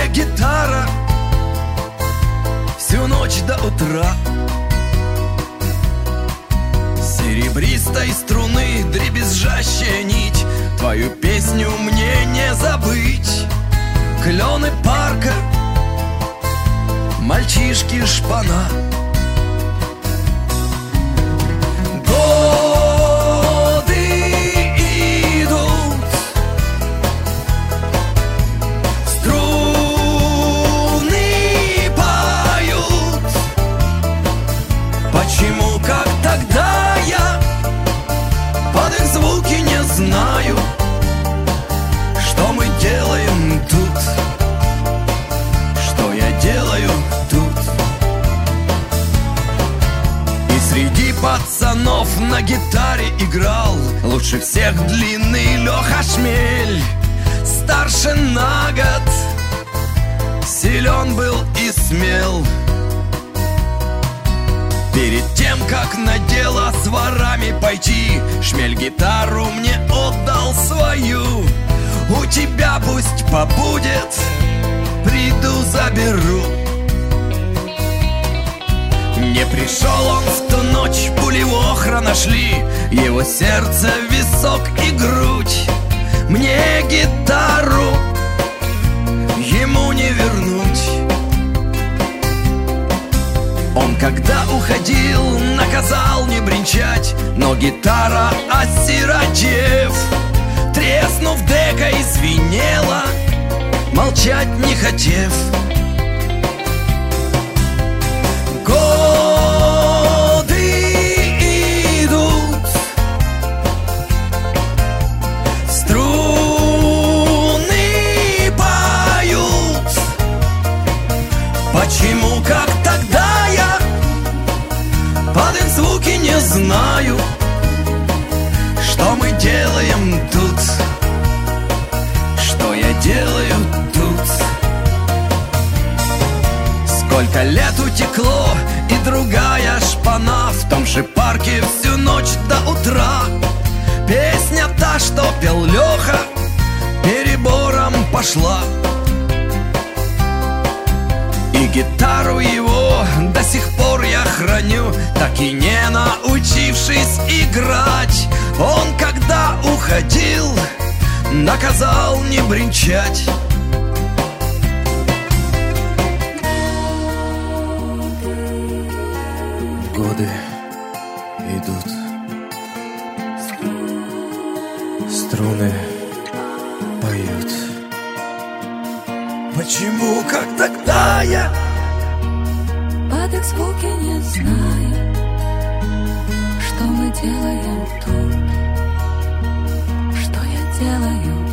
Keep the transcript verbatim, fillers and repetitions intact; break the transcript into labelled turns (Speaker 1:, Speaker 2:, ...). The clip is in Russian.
Speaker 1: мне гитара всю ночь до утра. Серебристой струны дребезжащая нить, твою песню мне не забыть. Клены парка, мальчишки шпана. Годы идут, струны поют. Почему, как тогда я под их звуки не знаю, что мы делаем тут, что я делаю тут. И среди пацанов на гитаре играл лучше всех длинный Леха Шмель. Старше на год, силен был и смел. Перед тем, как на дело с ворами пойти, Шмель гитару мне отдал свою. У тебя пусть побудет, приду заберу. Не пришел он в ту ночь, пули вохра нашли его сердце, висок и грудь. Мне гитару ему не вернуть. Он, когда уходил, наказал не бренчать, но гитара, осиротев, треснув декой, звенела, молчать не хотев. Годы идут, струны поют. Почему, как тогда я под их звуки не знаю, что мы делаем тут, что я делаю тут. Сколько лет утекло, и другая шпана в том же парке всю ночь до утра. Песня та, что пел Леха, перебором пошла. И гитару его до сих пор я храню, так и не научившись играть. Он, когда уходил, наказал не бренчать. Годы идут, струны поют. Почему, как тогда я
Speaker 2: под их звуки не знаю, что мы делаем тут, что я делаю